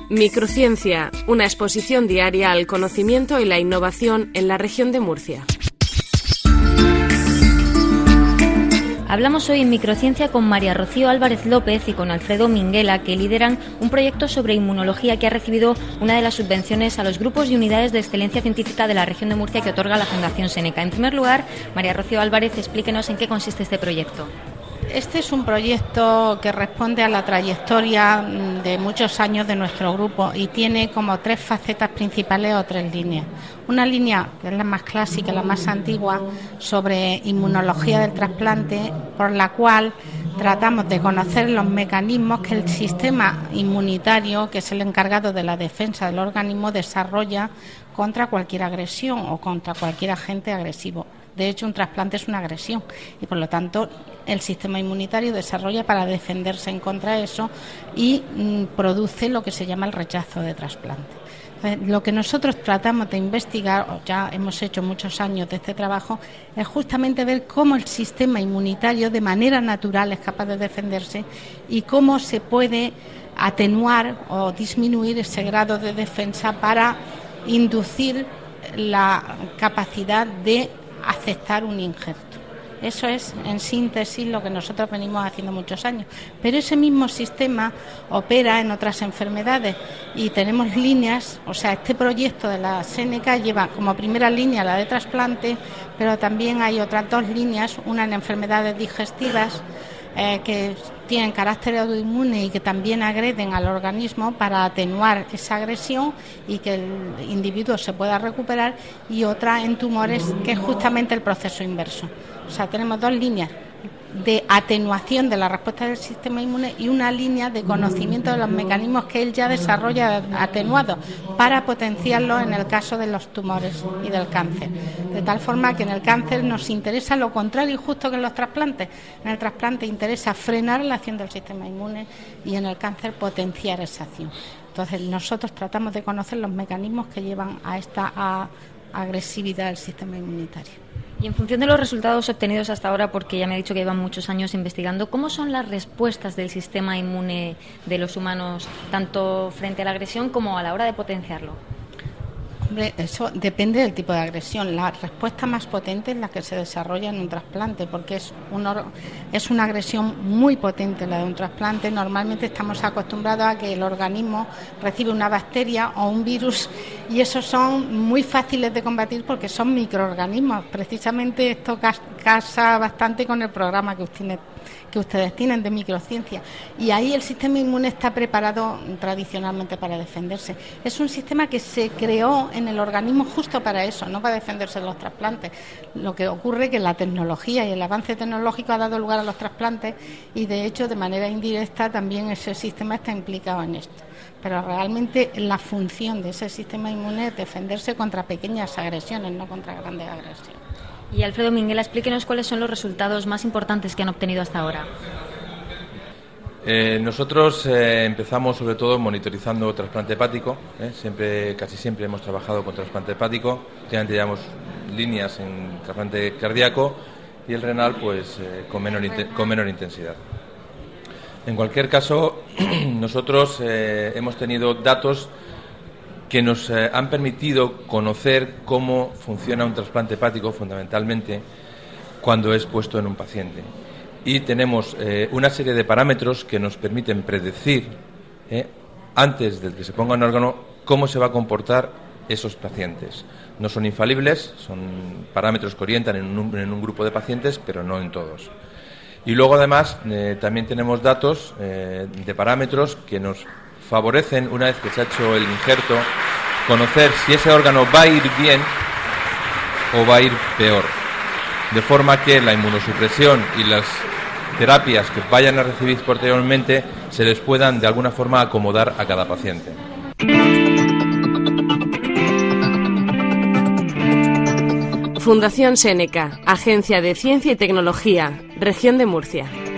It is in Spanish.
Microciencia, una exposición diaria al conocimiento y la innovación en la región de Murcia. Hablamos hoy en Microciencia con María Rocío Álvarez López y con Alfredo Minguela, que lideran un proyecto sobre inmunología que ha recibido una de las subvenciones a los grupos y unidades de excelencia científica de la región de Murcia que otorga la Fundación Seneca. En primer lugar, María Rocío Álvarez, explíquenos en qué consiste este proyecto. Este es un proyecto que responde a la trayectoria de muchos años de nuestro grupo y tiene como 3 facetas principales o 3 líneas. Una línea, que es la más clásica, la más antigua, sobre inmunología del trasplante, por la cual tratamos de conocer los mecanismos que el sistema inmunitario, que es el encargado de la defensa del organismo, desarrolla contra cualquier agresión o contra cualquier agente agresivo. De hecho, un trasplante es una agresión y, por lo tanto, el sistema inmunitario desarrolla para defenderse en contra de eso y produce lo que se llama el rechazo de trasplante. Lo que nosotros tratamos de investigar, o ya hemos hecho muchos años de este trabajo, es justamente ver cómo el sistema inmunitario de manera natural es capaz de defenderse y cómo se puede atenuar o disminuir ese grado de defensa para inducir la capacidad de aceptar un injerto. Eso es, en síntesis, lo que nosotros venimos haciendo muchos años. Pero ese mismo sistema opera en otras enfermedades y tenemos líneas, o sea, este proyecto de la Seneca lleva como primera línea la de trasplante, pero también hay otras 2 líneas, una en enfermedades digestivas, que tienen carácter autoinmune y que también agreden al organismo para atenuar esa agresión y que el individuo se pueda recuperar, y otra en tumores, que es justamente el proceso inverso. O sea, tenemos 2 líneas de atenuación de la respuesta del sistema inmune y una línea de conocimiento de los mecanismos que él ya desarrolla atenuados para potenciarlos en el caso de los tumores y del cáncer. De tal forma que en el cáncer nos interesa lo contrario justo que en los trasplantes. En el trasplante interesa frenar la acción del sistema inmune y en el cáncer potenciar esa acción. Entonces nosotros tratamos de conocer los mecanismos que llevan a esta agresividad del sistema inmunitario. Y en función de los resultados obtenidos hasta ahora, porque ya me ha dicho que llevan muchos años investigando, ¿cómo son las respuestas del sistema inmune de los humanos, tanto frente a la agresión como a la hora de potenciarlo? Hombre, eso depende del tipo de agresión. La respuesta más potente es la que se desarrolla en un trasplante, porque es una agresión muy potente la de un trasplante. Normalmente estamos acostumbrados a que el organismo recibe una bacteria o un virus y esos son muy fáciles de combatir porque son microorganismos. Precisamente esto casa bastante con el programa que ustedes tienen de microciencia, y ahí el sistema inmune está preparado tradicionalmente para defenderse. Es un sistema que se creó en el organismo justo para eso, no para defenderse de los trasplantes. Lo que ocurre es que la tecnología y el avance tecnológico ha dado lugar a los trasplantes y, de hecho, de manera indirecta también ese sistema está implicado en esto. Pero realmente la función de ese sistema inmune es defenderse contra pequeñas agresiones, no contra grandes agresiones. Y Alfredo Minguela, explíquenos cuáles son los resultados más importantes que han obtenido hasta ahora. Nosotros empezamos sobre todo monitorizando trasplante hepático. Casi siempre hemos trabajado con trasplante hepático. Últimamente llevamos líneas en trasplante cardíaco y el renal pues con menor intensidad. En cualquier caso, nosotros hemos tenido datos que nos han permitido conocer cómo funciona un trasplante hepático, fundamentalmente cuando es puesto en un paciente. Y tenemos una serie de parámetros que nos permiten predecir, antes de que se ponga un órgano, cómo se va a comportar esos pacientes. No son infalibles, son parámetros que orientan en un grupo de pacientes, pero no en todos. Y luego, además, también tenemos datos de parámetros que nos favorecen, una vez que se ha hecho el injerto, conocer si ese órgano va a ir bien o va a ir peor, de forma que la inmunosupresión y las terapias que vayan a recibir posteriormente se les puedan de alguna forma acomodar a cada paciente. Fundación Seneca, Agencia de Ciencia y Tecnología, Región de Murcia.